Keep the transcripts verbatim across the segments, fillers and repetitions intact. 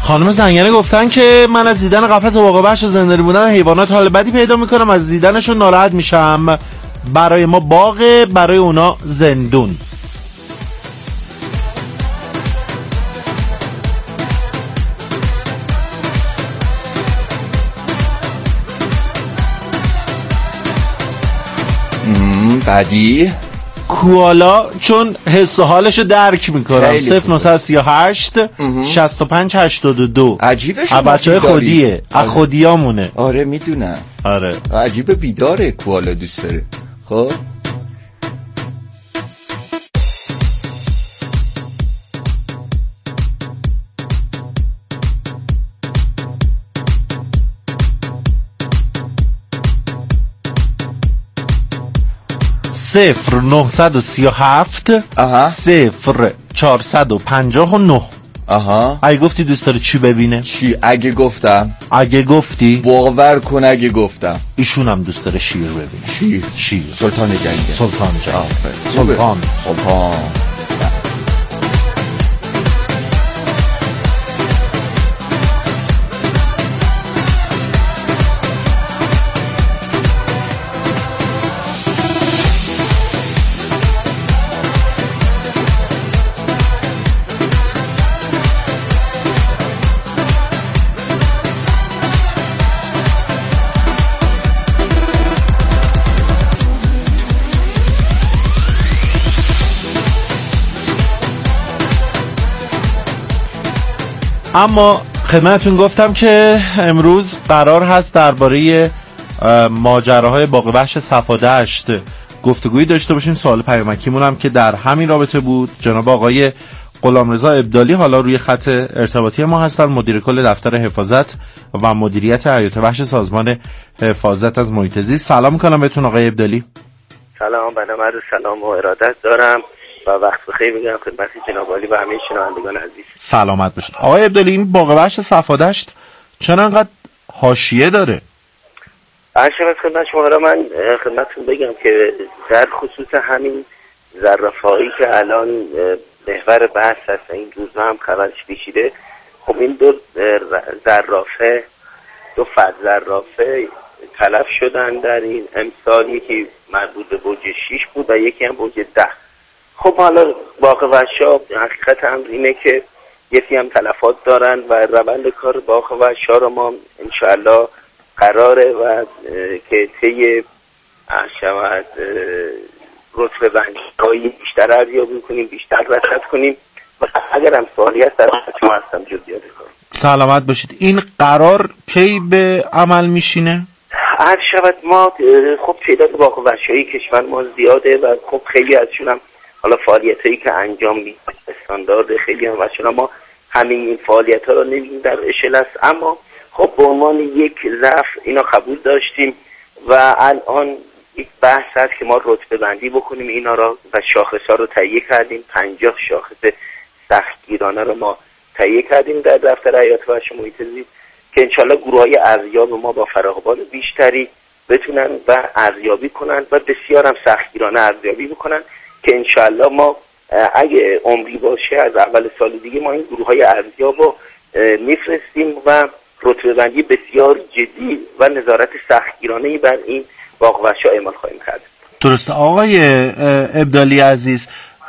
خانم زنگنه گفتن که من از دیدن قفس باغ وحش و زندانی بودن حیوانات حال بدی پیدا میکنم، از دیدنشون ناراحت میشم. برای ما باغ، برای اونا زندون. بعدی کوالا چون حس و حالشو درک میکنم. صفر نهصد و سی و هشت شصت و پنج هشتاد و دو. عجیبه شما بچه های خودیه. از خودیامونه. آره میدونم. آره عجیبه بیداره کوالا دوست داره. خب صفر نهصد و سی و هفت صفر چهارصد و پنجاه و نه. آها. اگه گفتی دوست داره چی ببینه؟ چی؟ اگه گفتم اگه گفتی باور کن اگه گفتم ایشون هم دوست داره شیر ببینه. شیر شیر سلطان جنگل. سلطان جنگل. سلطان سلطان اما خدمتتون گفتم که امروز قرار هست درباره ماجراهای باغ وحش صفادشت گفتگویی داشته باشیم. سوال پیامکیمون هم که در همین رابطه بود. جناب آقای غلامرضا ابدالی حالا روی خط ارتباطی ما هستن، مدیر کل دفتر حفاظت و مدیریت حیات وحش سازمان حفاظت از محیط زیست. سلام میکنم بهتون آقای ابدالی. سلام، بنده عرض سلام و ارادت دارم و وقت بخیر میگم خدمت جناب عالی و همه شنوندگان عزیز. سلامت باشید. آقای ابدالی، این باغ وحش صفادشت چرا انقدر حاشیه داره؟ عرض خدمت شما را من خدمتتون بگم که در خصوص همین زرافه‌ای که الان محور بحث هست، این روزها هم خبرش پیچیده. خب این دو زرافه، دو فرد زرافه تلف شدن در این امسال، یکی مربوط به برج شش بود و یکی هم برج ده. خب حالا باغ وحش‌ها حقیقت هم اینه که یکی هم تلفات دارن و روند کار باغ وحش‌ها رو ما انشاءالله قراره و که طی شود رتبه بندی‌های بیشتر ارزیابی کنیم، بیشتر رصد کنیم و اگر هم سوالی هست در شما هستم جزئیات کار. سلامت باشید. این قرار کی به عمل میشینه؟ هر شود ما خب تعداد باغ وحش‌های کشور ما زیاده و خب خیلی ازشون هم حالا فعالیتایی که انجام میدیم استاندارد، خیلی هم ازشون ما همین این فعالیت‌ها رو نمی‌بینیم در اشل است، اما خب به عنوان یک ضعف اینا قبول داشتیم و الان یک بحث هست که ما رتبه بندی بکنیم اینا را و شاخص‌ها رو تهیه کردیم. پنجاه شاخص سختگیرانه رو ما تهیه کردیم در دفتر حیات وحش محیط زیست که انشالله گروه‌های ارزیاب ما با فراغبال بیشتری بتونن و ارزیابی کنن و بسیار هم سختگیرانه ارزیابی بکنن که انشالله ما اگه عمری باشه از اول سال دیگه ما این گروه‌های ارزیاب رو میفرستیم و رتبه بندی بسیار جدی و نظارت سختگیرانه‌ای بر این باغ وحش‌ها اعمال خواهیم کرد. درسته آقای ابدالی عزیز،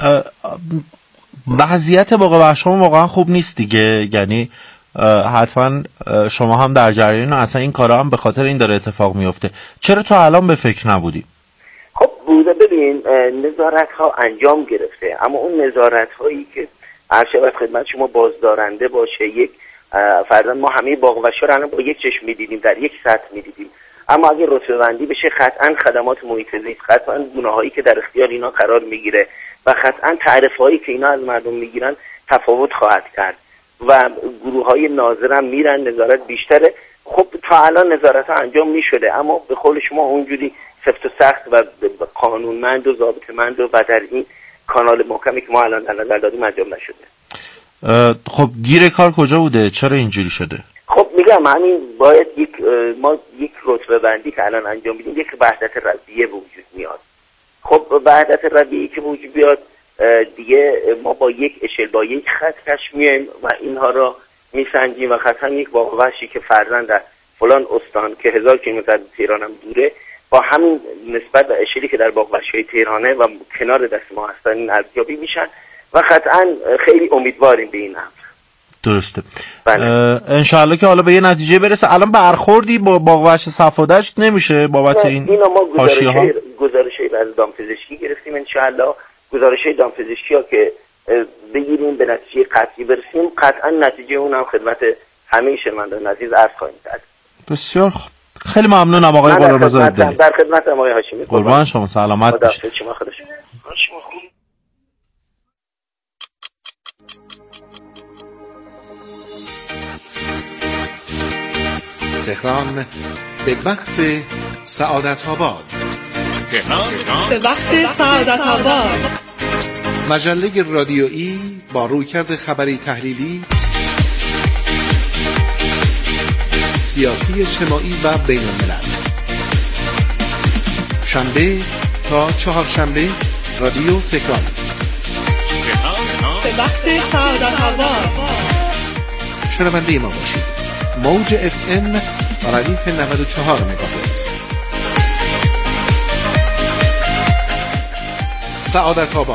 وضعیت باغ وحش‌ها واقعا خوب نیست دیگه، یعنی حتما شما هم در جریان اصلا این کارا هم به خاطر این داره اتفاق میفته. چرا تو الان به فکر نبودی؟ خب بوده، ببین نظارت ها انجام گرفته، اما اون نظارت هایی که هر شب خدمت شما بازدارنده باشه، یک فرضاً ما همه باغ وحش‌ها رو الان با یک چشم می‌دیدیم، در یک سطح می‌دیدیم، اما اگه رتبه بندی بشه قطعاً خدمات محیط زیست، قطعاً گونه‌هایی که در اختیار اینا قرار میگیره و قطعاً تعرفه‌هایی که اینا از مردم میگیرن تفاوت خواهد کرد و گروه‌های ناظر هم میرن، نظارت بیشتره. خب تا الان نظارت ها انجام میشده، اما به قول شما اونجوری سفت و سخت و قانونمند و ضابطه‌مند و در این کانال محکمی که ما الان در نظر داریم انجام نشده. خب گیر کار کجا بوده؟ چرا اینجوری شده؟ خب میگم همین باید یک ما یک رتبه بندی که الان انجام میدیم، یک وحدت رویه وجود میاد. خب وحدت رویه‌ای که وجود بیاد دیگه ما با یک اشل با یک خط کش میایم و اینها را میسنجیم و قطعا یک باغ وحشی که فرضاً در فلان استان که هزار کیلومتر از تهران هم دوره، با همین نسبت و اشلی که در باغ وحشی تهرانه و کنار دست ما هستن این ارزیابی میشن و قطعا خیلی امیدواریم به این امر. درسته. بله. انشالله که حالا به یه نتیجه برسه. الان برخوردی با باغ وحش صفادشت نمیشه بابت این اینا ما حاشیه‌ها؟ گزارشی از دامپزشکی گرفتیم، انشالله گزارشی دامپزشکی ها که بگیریم به نتیجه قطعی برسیم، قطعا نتیجه اون هم خدمت همه شنوندگان عزیز عرض خواهیم کرد. بسیار خوب. خیلی ممنونم آقای غلامرضا عبدلی. در خدمتم آقای هاشمی. قربان شما، سلامت باشید. شما خدا شما. تهران به وقت سعادت آباد. تهران به وقت سعادت آباد. مجله رادیویی با رویکرد خبری تحلیلی، سیاسی، اجتماعی و بین الملل. شنبه تا چهارشنبه رادیو تهران به وقت سعادت آباد. شنونده ما باشید. موج اف ام ردیف نود و چهار مگاهرتز. سعادت آباد.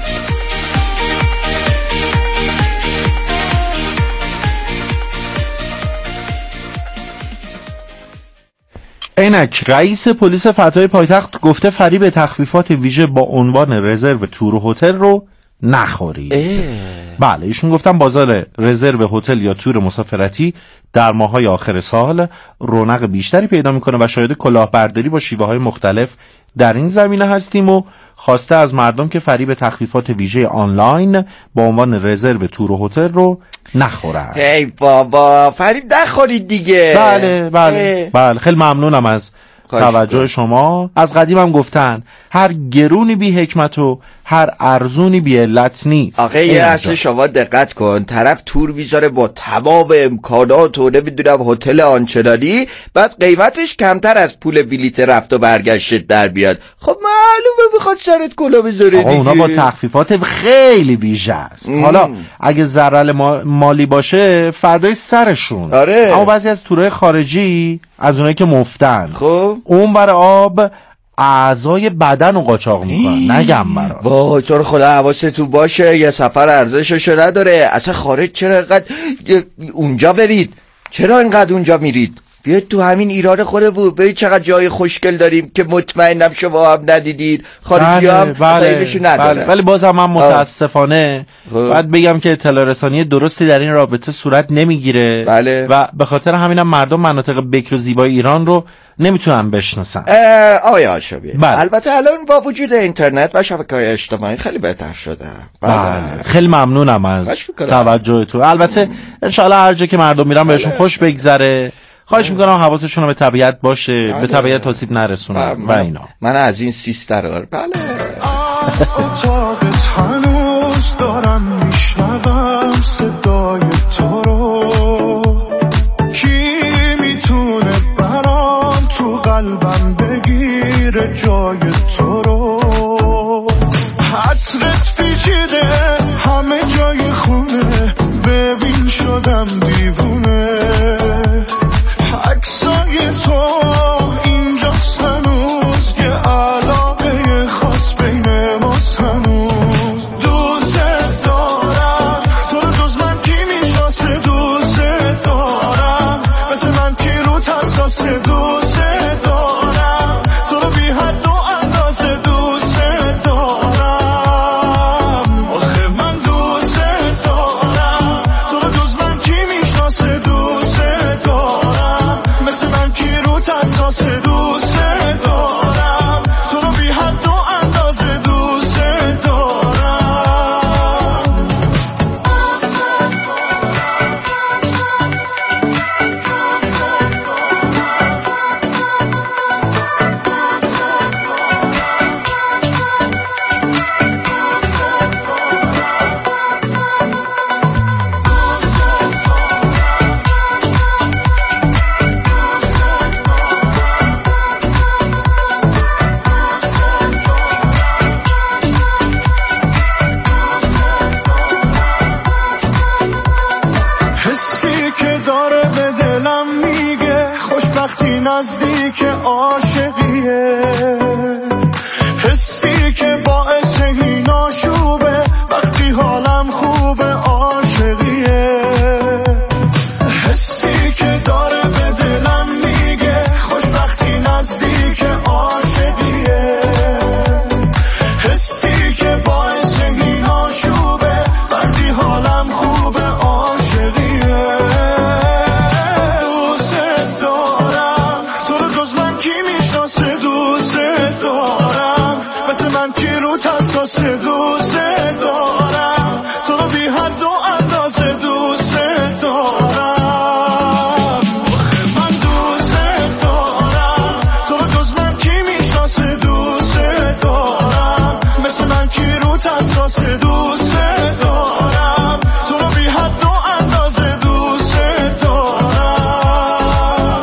عینک رئیس پلیس فتای پایتخت گفته فریب تخفیفات ویژه با عنوان رزرو تور و هتل رو نخورید. بله، ایشون گفتن بازار رزرو هتل یا تور مسافرتی در ماه‌های آخر سال رونق بیشتری پیدا میکنه و شاهد کلاهبرداری با شیوه‌های مختلف در این زمینه هستیم و خواسته از مردم که فریب تخفیفات ویژه آنلاین با عنوان رزرو تور و هتل رو نخورن. ای بابا فریب نخورید دیگه. بله بله بله خیلی ممنونم از توجه شما. از قدیم هم گفتن هر گرونی بی حکمت و هر ارزونی بی علت نیست. آخه یه اصل شما دقت کن، طرف تور بیزاره با تمام امکانات و نمیدونم هتل آنچنانی، بعد قیمتش کمتر از پول بلیت رفت و برگشت در بیاد. خب معلومه میخواد سرت کلا بذاره دیگه. اونا با تخفیفات خیلی ویژه است. حالا اگه ضرر مالی باشه فدای سرشون. آره. اما بعضی از تورهای خارجی از اونایی که مفتن، خب اون برای آب اعضای بدن رو قاچاق میکنن. نگم برای وای تو رو خدا حواستون باشه، یه سفر ارزششو نداره. اصلا خارج چرا اینقدر اونجا برید؟ چرا اینقدر اونجا میرید؟ بیاید تو همین ایران خودمون ببین چقدر جای خوشگل داریم که مطمئنم شما هم ندیدید. خارجی هم خیلیشو نداره. بله. ولی بازم من متاسفانه باید بگم که اطلاع رسانی درستی در این رابطه صورت نمیگیره. بله. و به خاطر همینم مردم مناطق بکر و زیبای ایران رو نمیتونن بشناسن. آقای هاشمی، بله. البته الان با وجود اینترنت و شبکه‌های اجتماعی خیلی بهتر شده. بله. بله. خیلی ممنونم از توجهتون. البته انشالله هر جا که مردم میرن بهشون خوش بگذره. خواهش میکنم حواسشون رو به طبیعت باشه. بله. به طبیعت آسیب نرسونن و اینا. من از این سیستر بله. اتاقت هنوز دارم میشنوم صدای تو رو، کی میتونه برام تو قلبم بگیره جای تو رو. عطرت پیچیده همه جای خونه، ببین شدم دیوونه. عکسای تو اینجاست هنوز، یه علاقه خاص بین ماست هنوز. دوست دارم تو رو، جز من کی میشناسه؟ دوست دارم مثل من کی رو حساسه؟ دوست دارم تو رو بی حد و اندازه. دوست دارم آخه من دوست دارم تو رو، جز من کی میشناسه؟ حسی که داره به دلم میگه خوشبختی نزدیک عاشقیه، حسی که باعث این آشوبه وقتی حالم خوبه عاشقیه، حسی که داره به دلم میگه خوشبختی نزدیک عاشقیه، حسی که باعث این آشوبه وقتی حالم خوبه عاشقیه. دوست دارم تو رو جز من کی میشناسه، دوست دارم مثل من کی رو تساس، دوست دارم تو رو بی حد و اندازه، دوست دارم من دوست دارم تو رو جز من کی میشناسه، دوست دارم مثل من کی رو تساس، دوست دارم تو رو بی حد و اندازه، دوست دارم.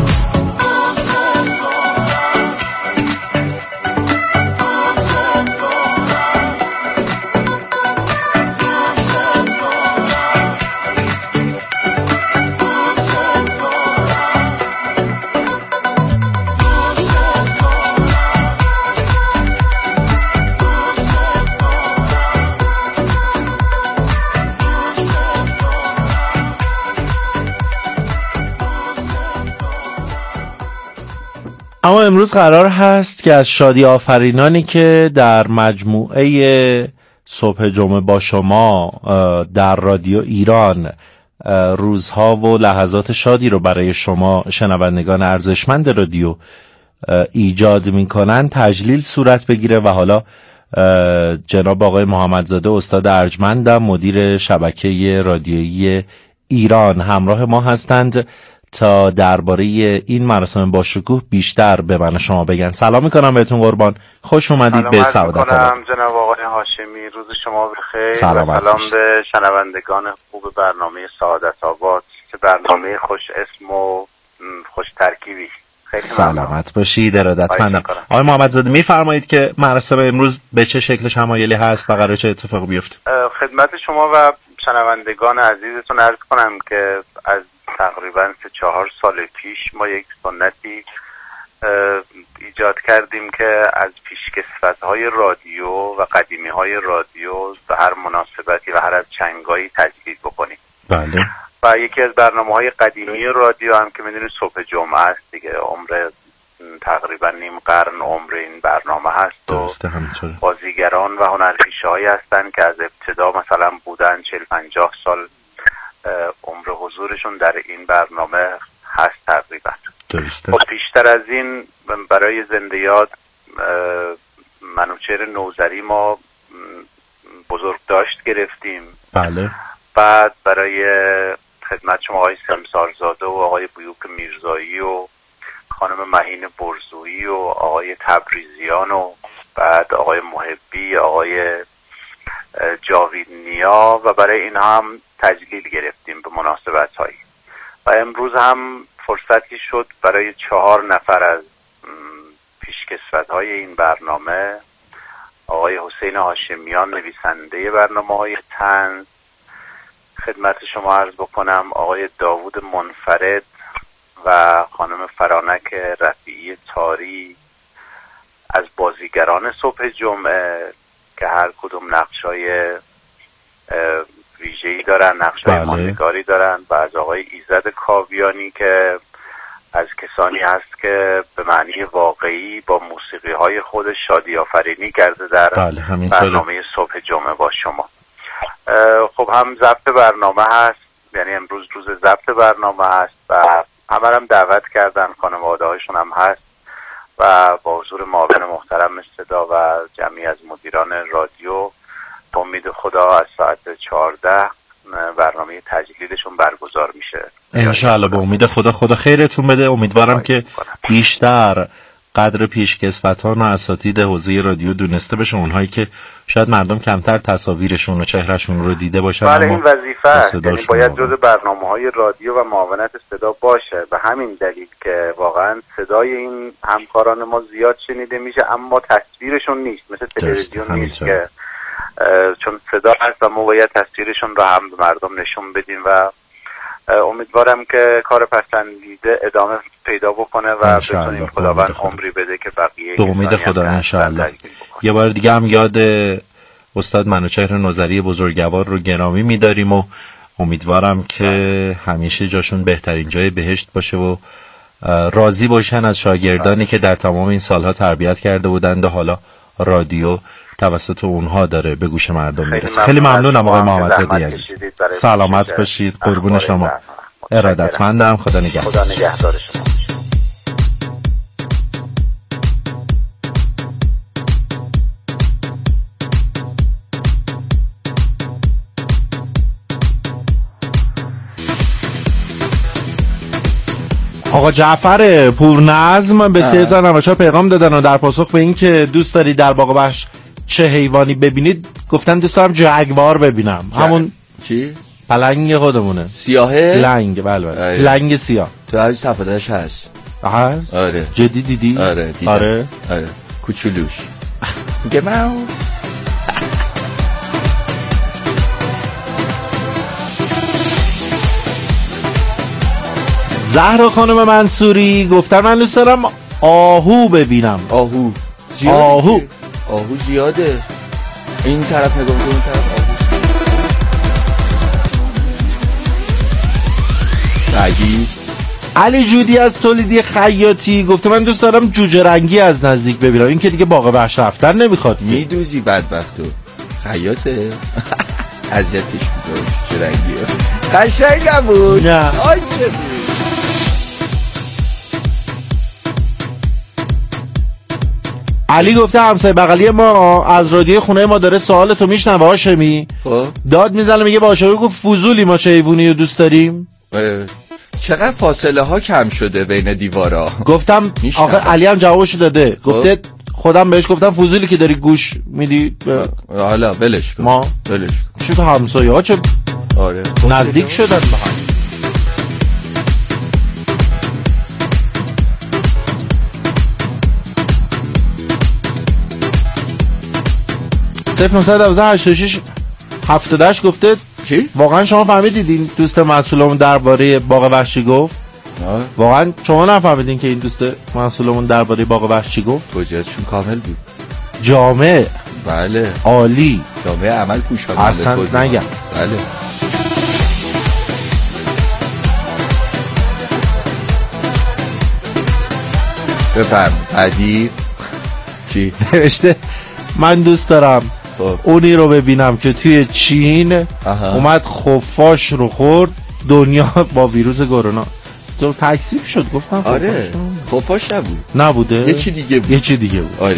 اما امروز قرار هست که از شادی آفرینانی که در مجموعه صبح جمعه با شما در رادیو ایران روزها و لحظات شادی رو برای شما شنوندگان ارزشمند رادیو ایجاد میکنن تجلیل صورت بگیره و حالا جناب آقای محمدزاده استاد ارجمندم مدیر شبکه رادیویی ایران همراه ما هستند تا درباره این مراسم با شکوه بیشتر به من شما بگن. سلام میکنم بهتون قربان، خوش اومدید به سعادت آباد. جناب آقای هاشمی روز شما بخیر. سلام, سلام به شنوندگان خوب برنامه سعادت آباد که برنامه خوش اسم و خوش ترکیبی. خیلی سلامت باشید، ارادتمندم. آقای محمدزاده میفرمایید که مراسم امروز به چه شکل شمایلی هست و قراره چه اتفاقی بیفته؟ خدمت شما و شنوندگان عزیزتون عرض کنم که از تقریبا سه چهار سال پیش ما یک سنتی ایجاد کردیم که از پیشکسوت‌های رادیو و قدیمی‌های رادیو به هر مناسبتی و هر از چنگایی تجدید بکنیم. بله. و یکی از برنامه‌های قدیمی رادیو هم که می‌دونید صبح جمعه است دیگه، عمر تقریبا نیم قرن عمر این برنامه هست و بازیگران و هنرپیشه‌هایی هستن که از ابتدا مثلا بودن چهل پنجاه سال عمر حضورشون در این برنامه هست تقریبا. درسته. خب بیشتر از این برای زنده یاد منوچهر نوذری ما بزرگداشت گرفتیم. بله. بعد برای خدمت شما آقای سمسارزاده و آقای بیوک میرزایی و خانم مهین برزویی و آقای تبریزیان و بعد آقای محبی، آقای جاوید نیا و برای این هم تجلیل گرفتیم به مناسبت هایی و امروز هم فرصتی شد برای چهار نفر از پیشکسوت های این برنامه، آقای حسین هاشمیان نویسنده برنامه های طنز، خدمت شما عرض بکنم آقای داوود منفرد و خانم فرانک رفیعی تاری از بازیگران صبح جمعه که هر کدوم نقشای ویژه‌ای دارن، نقشای بله. ماندگاری دارن و از آقای ایزد کاویانی که از کسانی هست که به معنی واقعی با موسیقی های خود شادی آفرینی کرده در بله، برنامه صبح جمعه با شما. خب هم ضبط برنامه هست، یعنی امروز روز ضبط برنامه هست و همه هم دعوت کردن، خانواده هایشون هم هست و با حضور معاون محترم صدا و جمعی از مدیران رادیو به امید خدا از ساعت چهارده برنامه تجلیلشون برگزار میشه انشاءالله. به امید خدا خدا خیرتون بده. امیدوارم که بیشتر قدر پیشکسوتان و اساتید حوزه رادیو دونسته بشه، اونهایی که شاید مردم کمتر تصاویرشون و چهرهشون رو دیده باشن. بله این وظیفه است، یعنی باید جزء برنامه‌های رادیو و معاونت صدا باشه. به همین دلیل که واقعا صدای این همکاران ما زیاد شنیده میشه اما تصویرشون نیست، مثل تلویزیون نیست که چون صدا هست و ما باید تصویرشون رو هم به مردم نشون بدیم و امیدوارم که کار پسندیده ادامه پیدا بکنه و بتونیم خداوند عمری بده که بقیه به امید خدا انشاءالله. یه بار دیگه هم یاد استاد منوچهر نظری بزرگوار رو گرامی می‌داریم و امیدوارم که همیشه جاشون بهترین جای بهشت باشه و راضی باشن از شاگردانی که در تمام این سالها تربیت کرده بودند و حالا رادیو توسط اونها داره به گوش مردم میرسه. خیلی ممنونم آقای محمد زادی عزیز. سلامت باشید. قربون شما. ارادتمندم. خدا نگهدار. خدا نگهدار شما. آقا جعفر پورنظم به سه هزار و نود و چهار پیغام دادن و در پاسخ به این که دوست داری در باغ وحش چه حیوانی ببینید گفتن دوست دارم جگوار ببینم. جا... همون چی؟ پلنگ خودمونه. سیاهه؟ پلنگ بله بله. پلنگ سیاه. تو هر صفحه‌اش هست. هست؟ آره. جدی دیدی؟ آره دیدم. آره. آره. کوچولوش. گماو. زهرا خانم منصوری گفتن من دوست دارم آهو ببینم. آهو زیاده. آهو آهو زیاده. این طرف نگاه کن، اون طرف آهو. بعدی علی جودی از تولیدی خیاطی گفته من دوست دارم جوجه رنگی از نزدیک ببینم. این که دیگه باغ وحش رفتن نمیخواد. میدوزی بدبختو. خیاطه اذیتش می‌کنه. جوجه رنگیه قشنگ نبود. نه آی چه بود. علی گفته همسایه بغلی ما از رادیو خونه ما داره سوال تو میشنوه هاشمی. خب داد میزنه میگه باشه گفت فضولی ما چه حیوانی رو دوست داریم. چقدر فاصله ها کم شده بین دیوارا. گفتم آخه علی هم جوابشو داده. گفته خودم بهش گفتم فضولی که داری گوش میدی. حالا ولش کن. ما ولش کن. چه تو همسایه ها چه آره نزدیک شدن به هم. صفر نهصد و دوازده هشتاد و شش هفتاد و هشت گفته چی؟ واقعا شما فهمیدید این دوست مسئولمون درباره باغ وحش چی گفت؟ آه. واقعا شما نفهمیدین که این دوست مسئولمون درباره باغ وحش چی گفت؟ وجهشون کامل بود. جامع. بله. عالی. جامع عمل پوشاننده. اصلا نگم. بله. بفرم. بعدی چی؟ نوشته من دوست دارم خب. اونی رو ببینم که توی چین اها. اومد خفاش رو خورد دنیا با ویروس کرونا تو تکذیب شد. گفتم آره خفاش نبود. نبوده یه چی دیگه بود. یه چی دیگه بود. آره.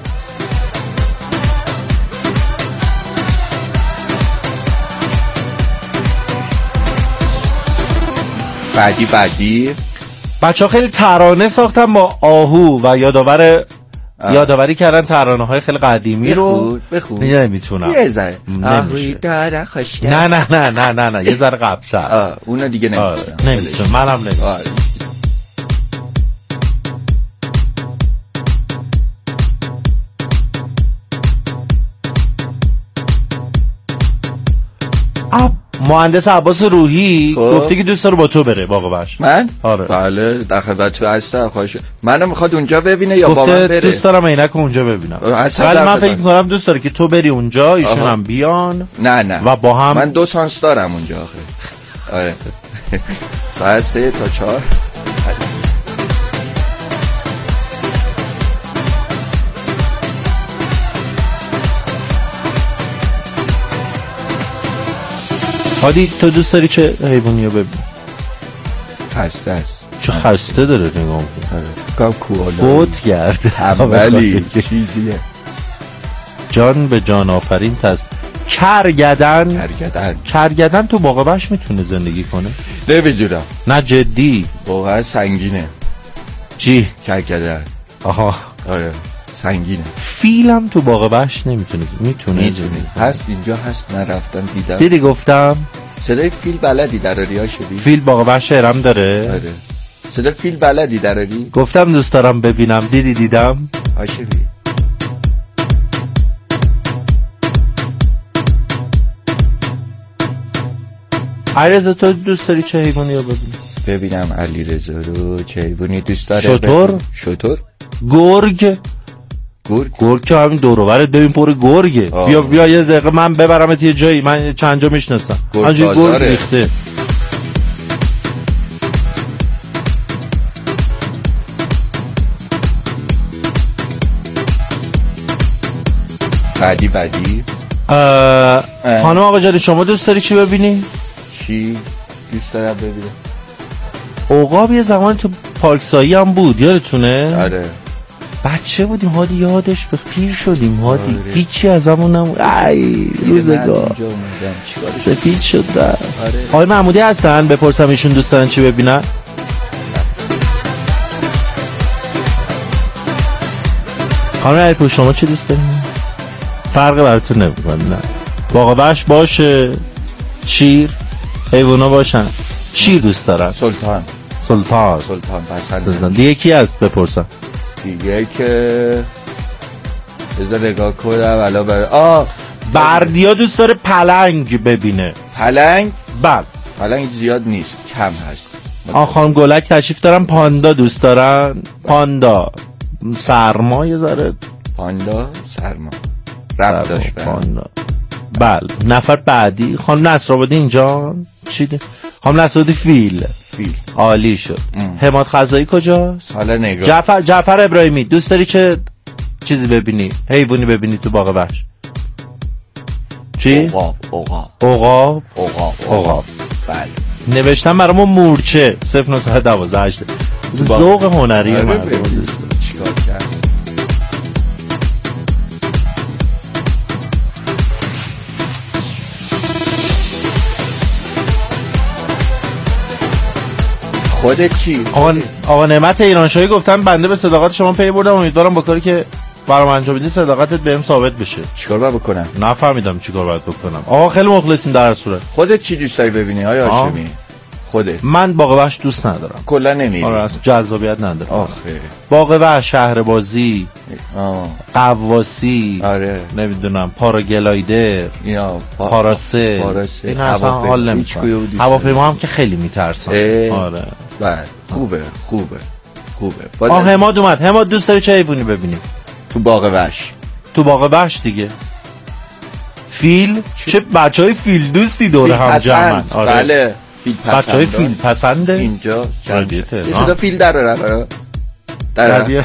بعدی بعدی بچه ها خیلی ترانه ساختن با آهو و یادآور یادآوری کردن ترانه های خیلی قدیمی رو. بخون نمیتونم یه ذره آهوی داره خوشگل. نه نه نه نه نه نه یه ذره قبل‌تر. اونا دیگه نمیتونم. نمیتونم منم نمیتونم. مهندس عباس روحی گفته که دوست داره با تو بره باغ وحش. من؟ آره. بله در خدمت تو هستم. خواهش منو میخواد اونجا ببینه یا با من بره؟ دوست دارم عینک اونجا ببینم. ولی من فکر می‌کنم دوست داره که تو بری اونجا ایشون هم بیان. نه نه و با هم من دو سانس دارم اونجا آخه. آره ساعت سه تا چهار. هادی تو دوست داری چه حیوانی رو ببینی؟ خسته است. چه خسته داره نگاه کن. کام کوالا فوت کرده اولی چیزیه. جان به جان آفرین تست. کرگدن کرگدن کرگدن تو باغ وحش میتونه زندگی کنه؟ نمیدونم. نه جدی واقعا سنگینه. چی؟ کرگدن. آها آره سنگینه. فیلم تو باغ وحش نمیتونه. میتونه میتونه. هست اینجا هست من رفتم دیدم. دیدی گفتم صدای فیل بلدی دراری ها شدی؟ فیل باغ وحش هرم داره؟ آره صدای فیل بلدی دراری؟ گفتم دوست دارم ببینم. دیدی دیدم هاشمی. علیرضا تو دوست داری چه حیوانی رو ببینی؟ ببینم علیرضا رو چه حیوانی دوست داره؟ شتر؟ شتر؟ گرگ؟ گرگ؟ گرگ که همین دور و برت ببین پر گرگه. آه. بیا بیا یه دقیقه من ببرمت یه جایی، من چند جا میشناسم همینجوری گرگ ریخته. بعدی بعدی خانم آقا جانی شما دوست داری چی ببینی؟ چی دوست دارم ببینم؟ عقاب یه زمان تو پارکسایی هم بود یادتونه؟ آره بچه بودیم هادی، یادش به پیر شدیم هادی. آره. هیچی از همون نمون. ای روزگار سفید شد در. آره. آقای محمودی هستن بپرسم ایشون دوست دارن چی ببینن؟ خانم علیپور شما چی دوست دارین؟ فرق براتون نمیکنه. نه باغ وحش باشه، شیر، حیوانا باشن. شیر دوست دارن. سلطان سلطان سلطان پسند. دیگه کی هست بپرسم؟ دیگه که بذار نگاه کنم ولا برای آه بردیا دوست داره پلنگ ببینه. پلنگ؟ بله پلنگ زیاد نیست، کم هست. آه خانم گلک تشریف دارن. پاندا دوست دارن. پاندا سرما یه ذره. پاندا سرما رب داشت پاندا. بله نفر بعدی خانم نصرآبادی اینجا. چی ده؟ خانم نصرآبادی فیل. فیل عالی شد. حماد خزایی کجاست؟ حالا نگاه. جعفر جعفر ابراهیمی دوست داری چه چیزی ببینی؟ حیوانی ببینی تو باغ وحش؟ چی؟ عقاب عقاب عقاب عقاب عقاب. بله نوشتم برامون مورچه صفر نه دوازده هشت. ذوق هنری مردم دوست دارم. چیکار کرد؟ خودت چی؟ آقا آقا نعمت ایرانشاهی گفتم بنده به صداقت شما پی بردم، امیدوارم با کاری که برام انجام میدی صداقتت بهم ثابت بشه. چیکار باید بکنم؟ نفهمیدم چیکار باید بکنم. آقا خیلی مخلصیم در هر صورت. خودت چی دوست داری ببینی آیا هاشمی؟ خودت؟ من باغ وحش دوست ندارم. کلا نمیری؟ آره اصلا جذابیت نداره. آخه باغ وحش، شهر بازی، آه قواسی، آره نمیدونم پاراگلایدر، اینا پا... پاراسه پاراسه این اصلا حال نمیکنم. هواپیما هم که خیلی میترسم. آره بله خوبه خوبه خوبه. آه حماد اومد. حماد دوست داری چه حیوانی ببینیم تو باغ وحش؟ تو باغ وحش دیگه فیل. چه بچهای فیل دوستی دوره هم جمعن. آره بله فیل پسند. بچهای فیل پسنده اینجا یه صدا فیل در رو در رو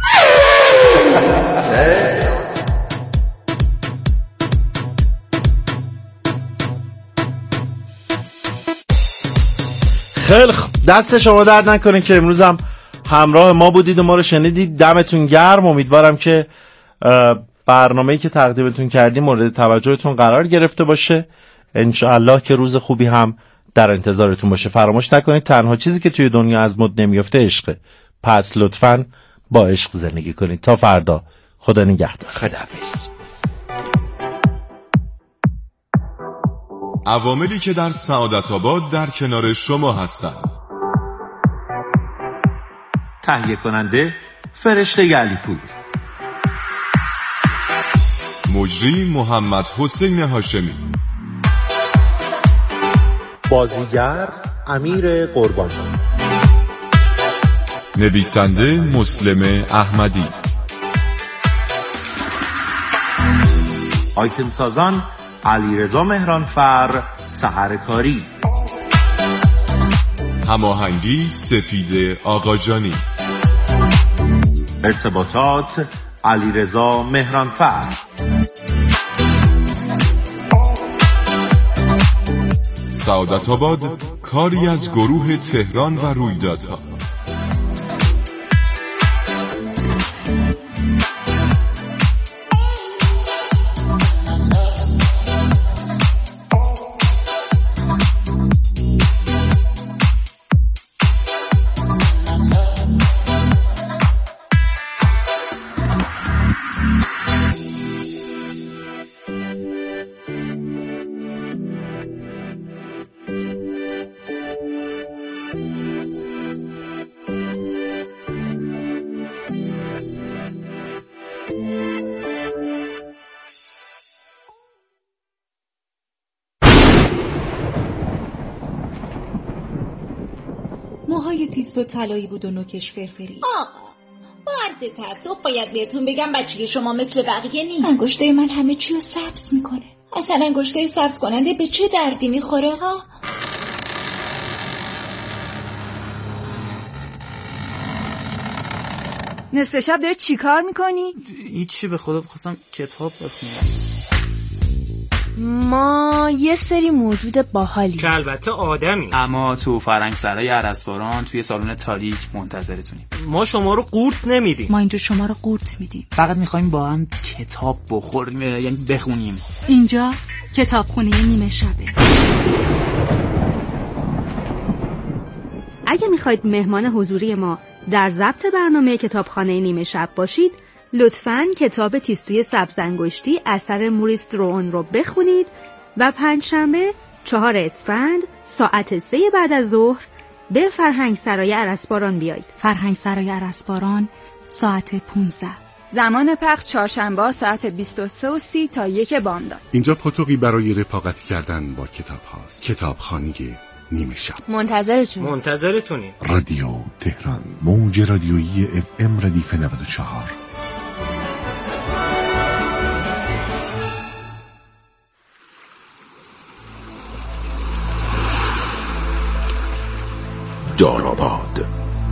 خیلی خوب دست شما درد نکنه که امروز هم همراه ما بودید و ما رو شنیدید. دمتون گرم. امیدوارم که برنامه‌ای که تقدیمتون کردیم مورد توجهتون قرار گرفته باشه. انشاءالله که روز خوبی هم در انتظارتون باشه. فراموش نکنید تنها چیزی که توی دنیا از مد نمیفته عشقه. پس لطفاً با عشق زندگی کنید. تا فردا. خدا نگهدار. خداحافظ. عواملی که در سعادت آباد در کنار شما هستند. تهیه کننده فرشته علیپور، مجری محمد حسین هاشمی، بازیگر امیر قربان، نویسنده مسلم احمدی، آیتم سازان علیرضا مهرانفر سحرکاری، هماهنگی سپید آقاجانی، ارتباطات علیرضا مهرانفر، سعادت آباد کاری از گروه تهران و رویدادها. موهای تیز و طلایی بود و نوکش فرفری. آقا با عرض تأسف باید بهتون بگم بچگی شما مثل بقیه نیست. انگشته من همه چی رو سبز میکنه. اصلا انگشته سبز کننده به چه دردی میخوره ها؟ نصف شب داری چی کار میکنی؟ هیچی، به خدا بخواستم کتاب بخونم. ما یه سری موجود باحالی که البته آدمی، اما تو فرنگ سرای ارسباران توی سالن تاریک منتظرتونیم. ما شما رو قورت نمیدیم. ما اینجا شما رو قورت میدیم. فقط میخوایم با هم کتاب بخوریم، یعنی بخونیم. اینجا کتابخونه نیمه شبه. اگه میخواید مهمان حضوری ما در ضبط برنامه کتابخانه نیمه شب باشید، لطفاً کتاب تیستوی سبزانگشتی اثر موریس درون رو بخونید و پنجشنبه چهار اسفند ساعت سه بعد از ظهر به فرهنگ سرای ارسباران بیایید. فرهنگ سرای ارسباران ساعت پانزده. زمان پخش چهارشنبه ساعت بیست و سه و سی تا یک بامداد. اینجا پاتوقی برای رفاقت کردن با کتاب هاست. کتابخانه نیمه شب. منتظرتون. منتظرتونیم. رادیو تهران، موج رادیویی اف ام ردیف نود و چهار. داراباد.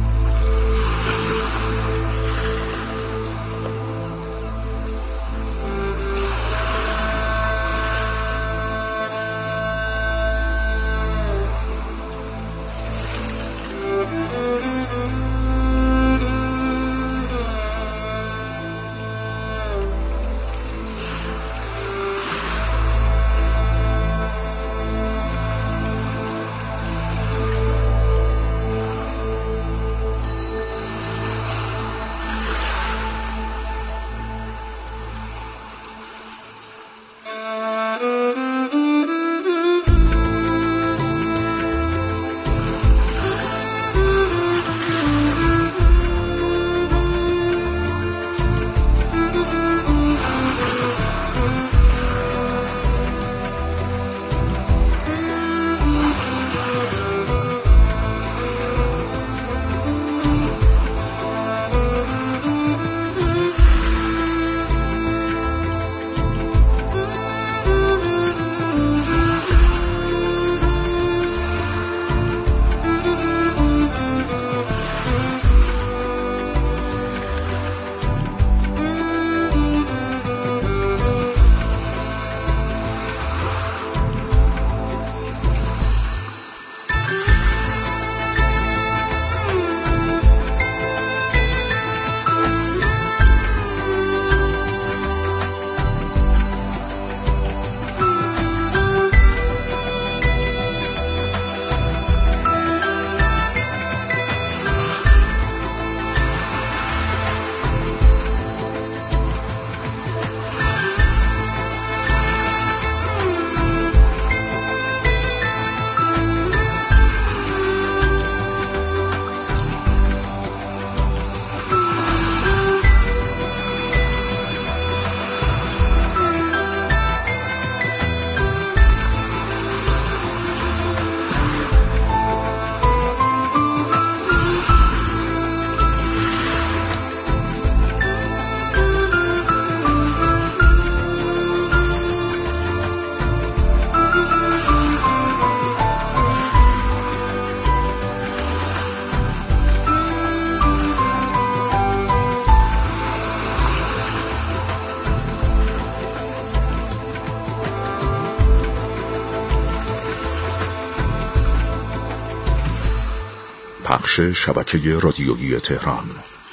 پخش شبکه رادیویی تهران.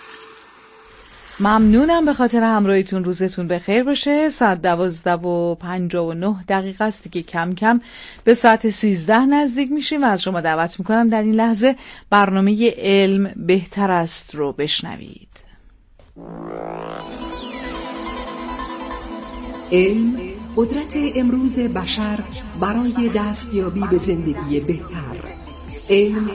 ممنونم به خاطر همراهیتون. روزتون بخیر باشه. ساعت دوازده و پنجاه و نه دقیقه است دیگه، کم کم به ساعت سیزده نزدیک میشیم و از شما دعوت میکنم در این لحظه برنامه علم بهتر است رو بشنوید. علم قدرت امروز بشر برای دستیابی به زندگی بهتر. علم